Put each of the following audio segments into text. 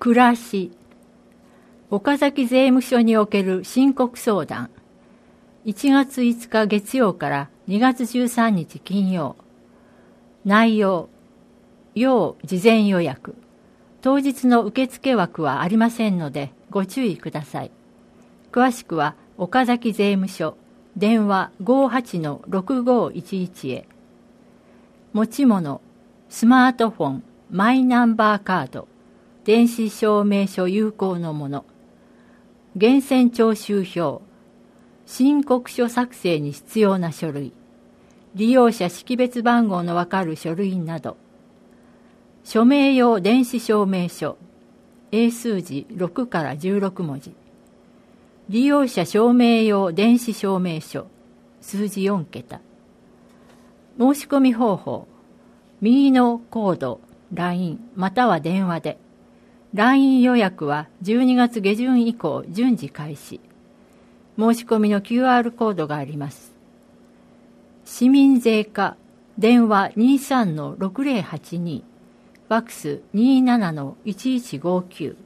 暮らし、岡崎税務署における申告相談、1月5日月曜から2月13日金曜。内容、要事前予約。当日の受付枠はありませんのでご注意ください。詳しくは岡崎税務署、電話 58-6511 へ。持ち物、スマートフォン、マイナンバーカード、電子証明書有効のもの、源泉徴収票、申告書作成に必要な書類、利用者識別番号のわかる書類など、署名用電子証明書、英数字6から16文字、利用者証明用電子証明書、数字4桁。申し込み方法、右のコード、LINE または電話で。LINE 予約は12月下旬以降順次開始。申し込みの QR コードがあります。市民税課、電話 23-6082、ファックス 27-1159。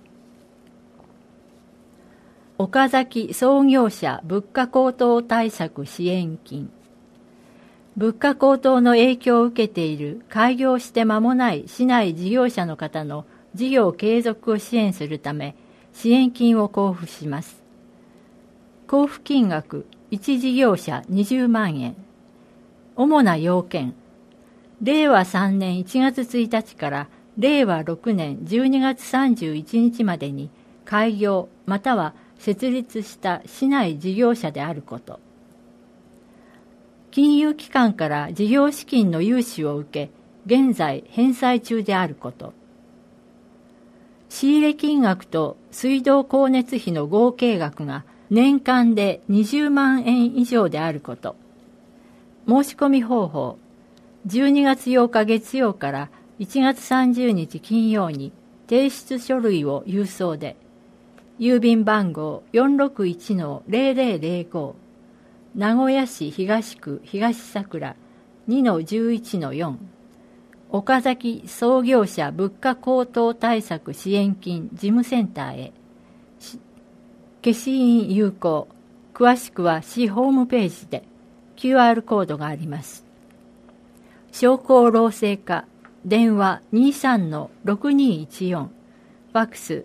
岡崎創業者物価高騰対策支援金。物価高騰の影響を受けている開業して間もない市内事業者の方の事業継続を支援するため支援金を交付します。交付金額1事業者20万円。主な要件、令和3年1月1日から令和6年12月31日までに開業または設立した市内事業者であること。金融機関から事業資金の融資を受け、現在返済中であること。仕入れ金額と水道光熱費の合計額が年間で20万円以上であること。申し込み方法、12月8日月曜から1月30日金曜に提出書類を郵送で、郵便番号 461-0005、名古屋市東区東桜 2-11-4、岡崎創業者物価高騰対策支援金事務センターへ。消印有効。詳しくは市ホームページで QR コードがあります。商工労政課、電話 23-6214、ファックス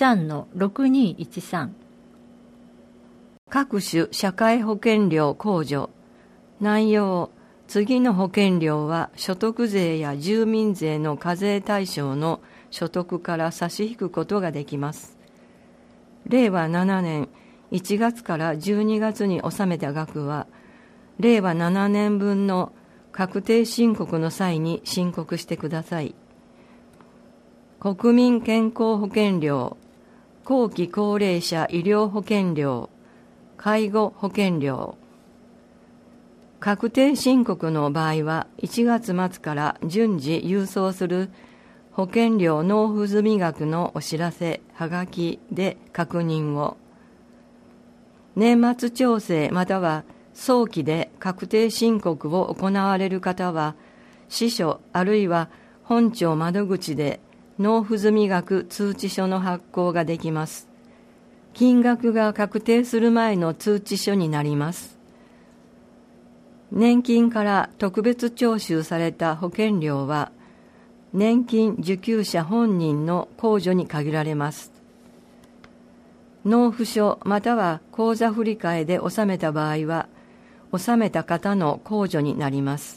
23-6213。 各種社会保険料控除。内容、次の保険料は所得税や住民税の課税対象の所得から差し引くことができます。令和7年1月から12月に納めた額は、令和7年分の確定申告の際に申告してください。国民健康保険料、後期高齢者医療保険料、介護保険料。確定申告の場合は1月末から順次郵送する保険料納付済額のお知らせはがきで確認を。年末調整または早期で確定申告を行われる方は、支所あるいは本庁窓口で納付済額通知書の発行ができます。金額が確定する前の通知書になります。年金から特別徴収された保険料は、年金受給者本人の控除に限られます。納付書または口座振替で納めた場合は、納めた方の控除になります。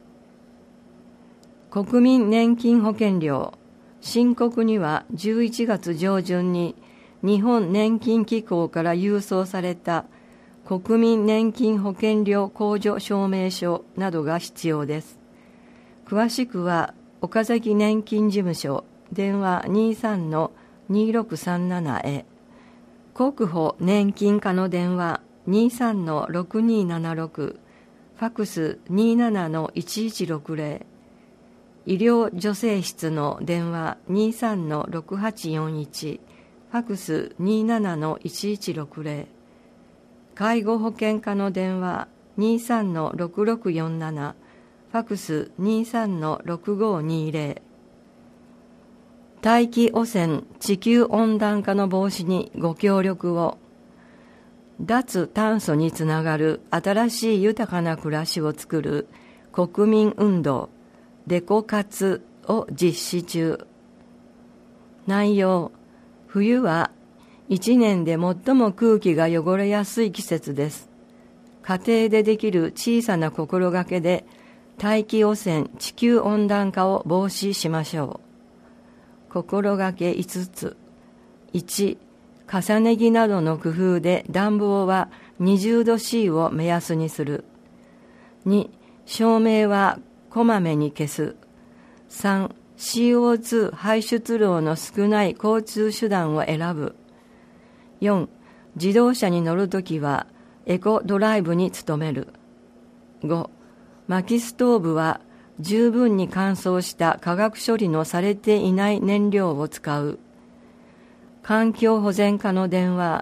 国民年金保険料、申告には11月上旬に日本年金機構から郵送された国民年金保険料控除証明書などが必要です。詳しくは岡崎年金事務所、電話 23-2637 へ。国保年金課の電話 23-6276、ファックス 27-1160、医療助成室の電話 23-6841、ファックス 27-1160、介護保険課の電話 23-6647、ファックス 23-6520。 大気汚染、地球温暖化の防止にご協力を。脱炭素につながる新しい豊かな暮らしを作る国民運動デコ活を実施中。内容、冬は一年で最も空気が汚れやすい季節です。家庭でできる小さな心がけで大気汚染、地球温暖化を防止しましょう。心がけ5つ。1、重ね着などの工夫で暖房は20度 C を目安にする。2、照明はこまめに消す。3、CO2 排出量の少ない交通手段を選ぶ。4、自動車に乗るときはエコドライブに努める。5、薪ストーブは十分に乾燥した化学処理のされていない燃料を使う。環境保全課の電話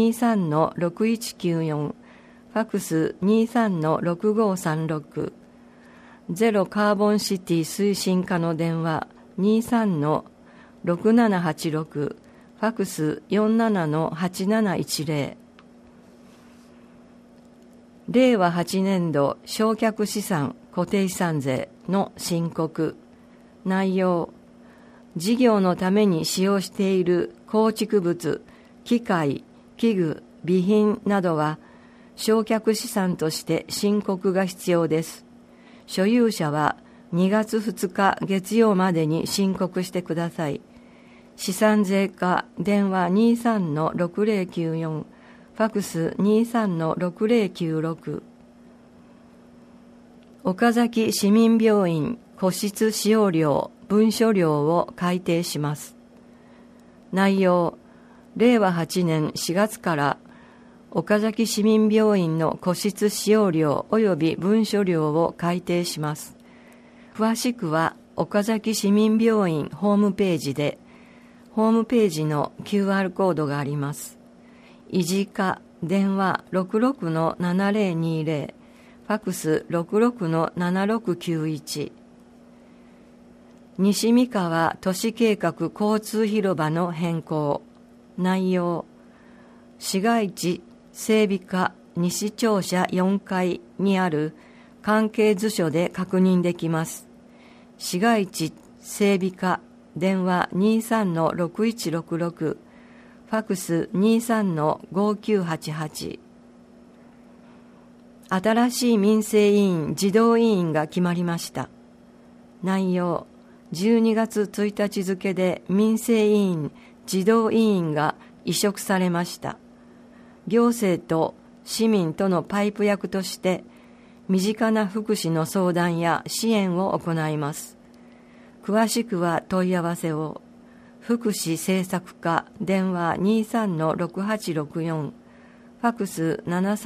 23-6194 ファクス 23-6536 ゼロカーボンシティ推進課の電話 23-6786 ファクス 47-8710 令和8年度償却資産固定資産税の申告。内容、事業のために使用している構築物、機械、器具、備品などは償却資産として申告が必要です。所有者は2月2日月曜までに申告してください。資産税課電話 23-6094 ファクス 23-6096 岡崎市民病院個室使用料文書料を改定します。内容、令和8年4月から岡崎市民病院の個室使用料及び文書料を改定します。詳しくは岡崎市民病院ホームページで、ホームページの QR コードがあります。維持課電話 66-7020 ファクス 66-7691 西三河都市計画交通広場の変更。内容、市街地整備課西庁舎4階にある関係図書で確認できます。市街地整備課電話 23-6166 ファクス 23-5988 新しい民生委員児童委員が決まりました。内容、12月1日付で民生委員児童委員が委嘱されました。行政と市民とのパイプ役として身近な福祉の相談や支援を行います。詳しくは問い合わせを。福祉政策課電話 23-6864 ファクス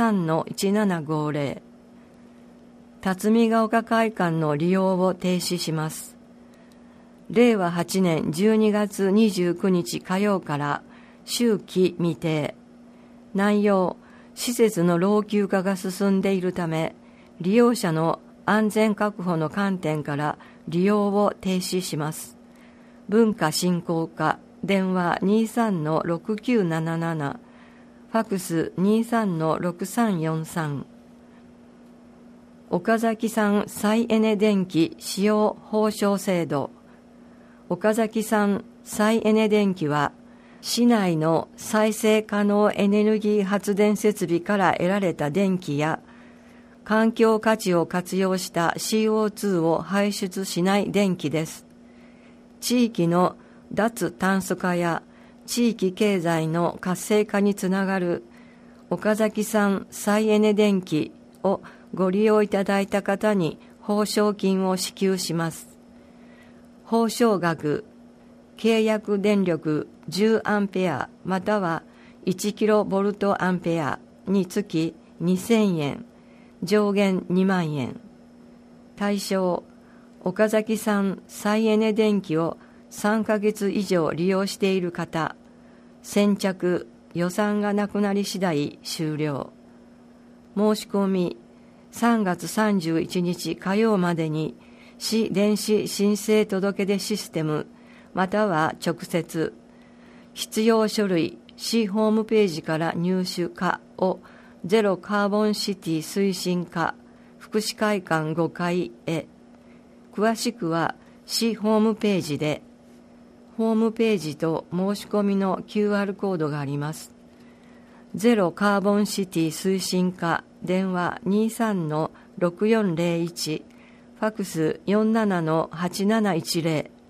73-1750 辰巳ヶ丘会館の利用を停止します。令和8年12月29日火曜から秋季未定。内容、施設の老朽化が進んでいるため、利用者の安全確保の観点から利用を停止します。文化振興課電話 23-6977 ファクス 23-6343 岡崎産再エネ電気使用報奨制度。岡崎産再エネ電気は市内の再生可能エネルギー発電設備から得られた電気や環境価値を活用した CO2 を排出しない電気です。地域の脱炭素化や地域経済の活性化につながる岡崎産再エネ電気をご利用いただいた方に報奨金を支給します。報奨額、契約電力10アンペアまたは1キロボルトアンペアにつき2000円、上限2万円。対象、岡崎産再エネ電気を3ヶ月以上利用している方。先着、予算がなくなり次第終了。申し込み、3月31日火曜までに市電子申請届出システムまたは直接、必要書類、市ホームページから入手かをゼロカーボンシティ推進課福祉会館5階へ。詳しくは市ホームページで、ホームページと申し込みの QR コードがあります。ゼロカーボンシティ推進課、電話 23-6401、ファクス 47-8710。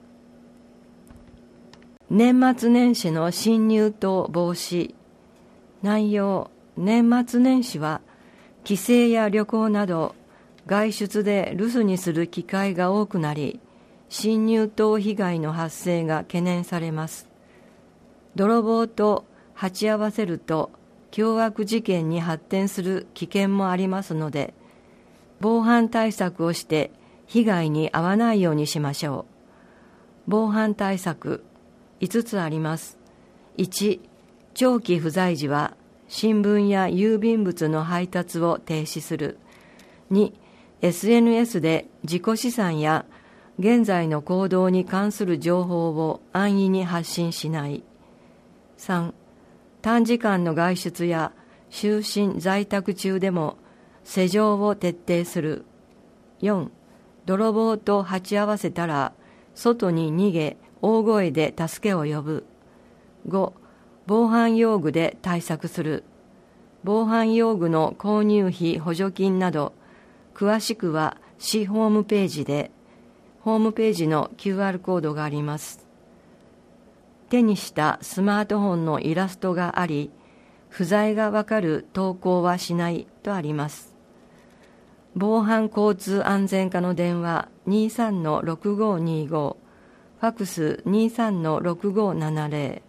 年末年始の侵入等防止。内容、年末年始は帰省や旅行など外出で留守にする機会が多くなり、侵入等被害の発生が懸念されます。泥棒と鉢合わせると凶悪事件に発展する危険もありますので、防犯対策をして被害に遭わないようにしましょう。防犯対策5つあります。1、長期不在時は新聞や郵便物の配達を停止する。2、SNS で自己資産や現在の行動に関する情報を安易に発信しない。3、短時間の外出や就寝在宅中でも施錠を徹底する。4、泥棒と鉢合わせたら外に逃げ大声で助けを呼ぶ。5、防犯用具で対策する。防犯用具の購入費補助金など詳しくは市ホームページで、ホームページの QR コードがあります。手にしたスマートフォンのイラストがあり、不在がわかる投稿はしないとあります。防犯交通安全課の電話 23-6525、ファクス 23-6570。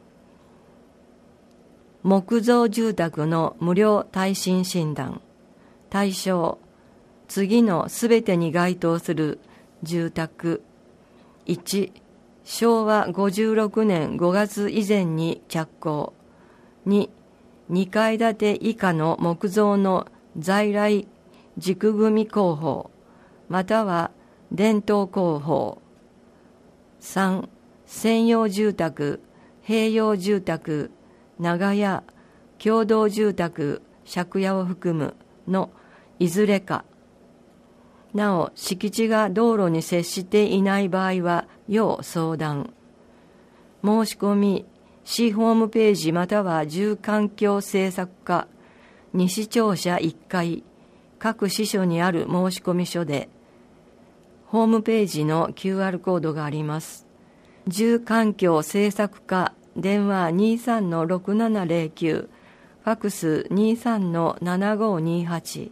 木造住宅の無料耐震診断。対象、次のすべてに該当する住宅。1、昭和56年5月以前に着工。2、2階建て以下の木造の在来軸組工法、または伝統工法。3、専用住宅、併用住宅、長屋、共同住宅、借家を含むのいずれか。なお、敷地が道路に接していない場合は、要相談。申し込み、市ホームページまたは住環境政策課、西庁舎1階、各支所にある申込書で、ホームページの QR コードがあります。住環境政策課、電話 23-6709、ファクス 23-7528。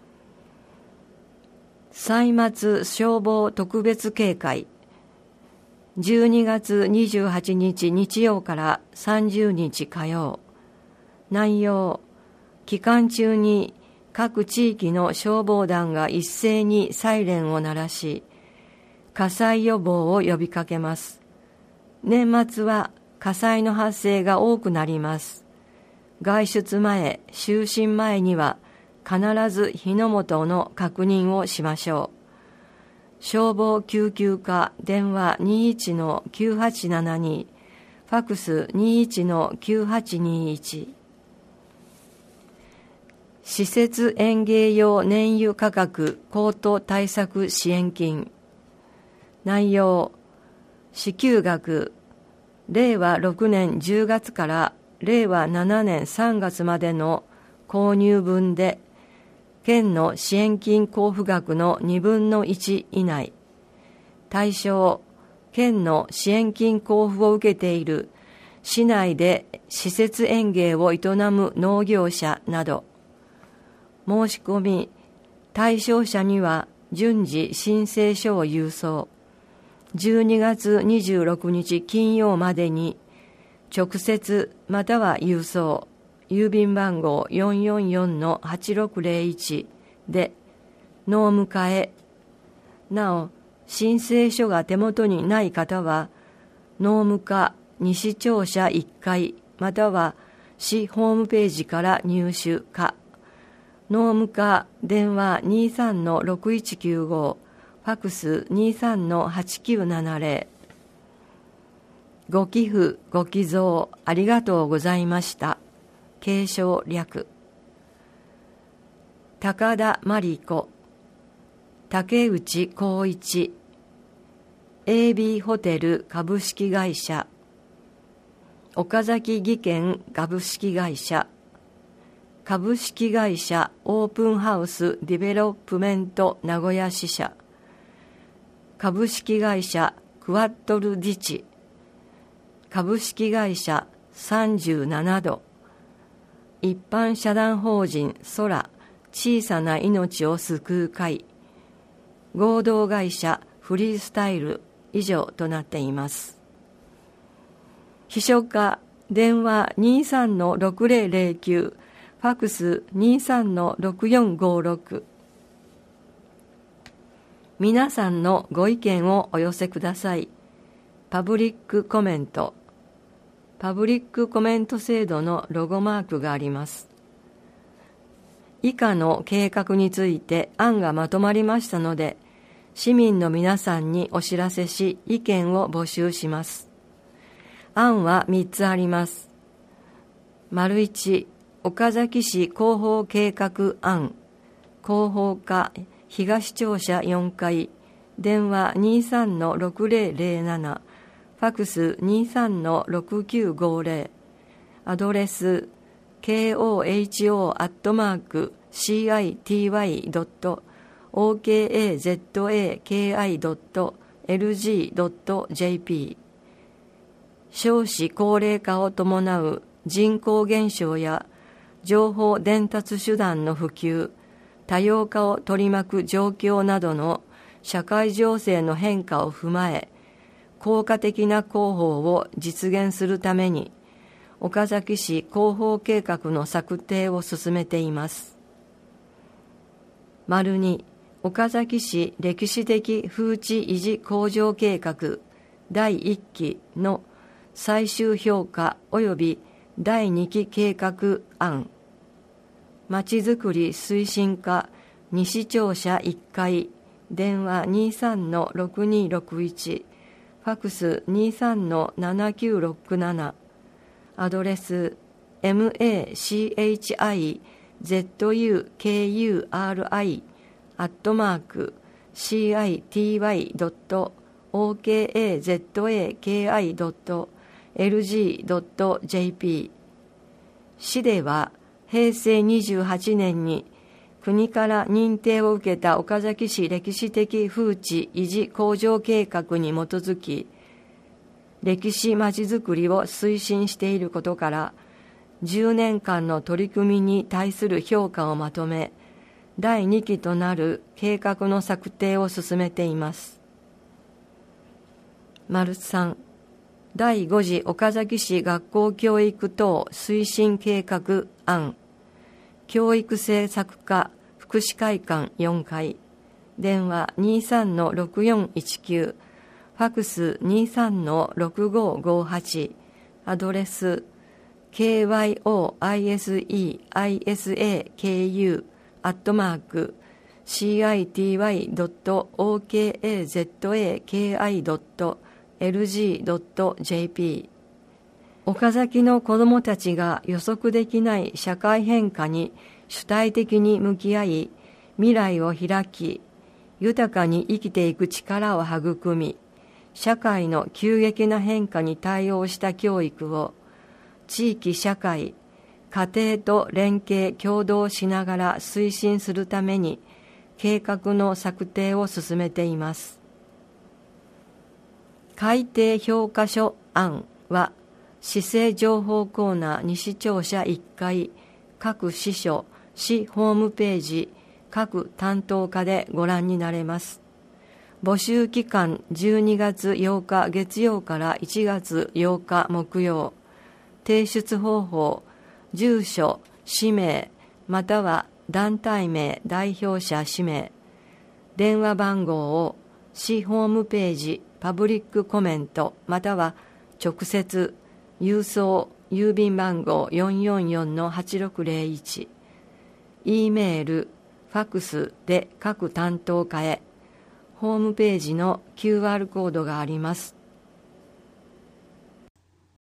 歳末消防特別警戒。12月28日日曜から30日火曜。内容、期間中に各地域の消防団が一斉にサイレンを鳴らし、火災予防を呼びかけます。年末は火災の発生が多くなります。外出前、就寝前には必ず火の元の確認をしましょう。消防救急課電話 21-9872、ファクス 21-9821。施設園芸用燃油価格高騰対策支援金。内容、支給額、令和6年10月から令和7年3月までの購入分で、県の支援金交付額の2分の1以内。対象、県の支援金交付を受けている市内で施設園芸を営む農業者など。申し込み、対象者には順次申請書を郵送。12月26日金曜までに直接または郵送、郵便番号 444-8601 で農務課へ。なお、申請書が手元にない方は農務課西庁舎1階または市ホームページから入手か。農務課電話 23-6195、ファクス 23-8970。 ご寄付ご寄贈ありがとうございました。継承略。高田真理子、竹内光一、AB ホテル株式会社、岡崎技研株式会社、株式会社オープンハウスディベロップメント名古屋支社、株式会社クワットル自治、株式会社37度、一般社団法人空小さな命を救う会、合同会社フリースタイル以上となっています。秘書課電話 23-6009、ファクス 23-6456。皆さんのご意見をお寄せください。パブリックコメント。パブリックコメント制度のロゴマークがあります。以下の計画について案がまとまりましたので、市民の皆さんにお知らせし、意見を募集します。案は3つあります。1、岡崎市広報計画案、広報課東庁舎4階、電話 23-6007、ファクス 23-6950、アドレス koho@city.okazaki.lg.jp。 少子高齢化を伴う人口減少や情報伝達手段の普及、多様化を取り巻く状況などの社会情勢の変化を踏まえ、効果的な広報を実現するために、岡崎市広報計画の策定を進めています。2、岡崎市歴史的風致維持向上計画第1期の最終評価及び第2期計画案、まちづくり推進課西庁舎1階、電話 23-6261、ファクス 23-7967、アドレス machikuri@city.okazaki.lg.jp。 市では平成28年に国から認定を受けた岡崎市歴史的風致維持向上計画に基づき、歴史まちづくりを推進していることから、10年間の取り組みに対する評価をまとめ、第2期となる計画の策定を進めています。3、第5次岡崎市学校教育等推進計画案、教育政策課福祉会館4階、電話 23-6419、ファクス 23-6558、アドレス kyoisi.city.okazaki.lg.jp。 岡崎の子どもたちが予測できない社会変化に主体的に向き合い、未来を開き、豊かに生きていく力を育み、社会の急激な変化に対応した教育を地域社会、家庭と連携協働しながら推進するために計画の策定を進めています。改定評価書案は、市政情報コーナー西庁舎1階、各支所、市ホームページ、各担当課でご覧になれます。募集期間12月8日月曜から1月8日木曜。提出方法、住所、氏名、または団体名、代表者氏名。電話番号を市ホームページ、パブリックコメント、または直接、郵送、郵便番号 444-8601、E メール、ファクスで各担当課へ、ホームページの QR コードがあります。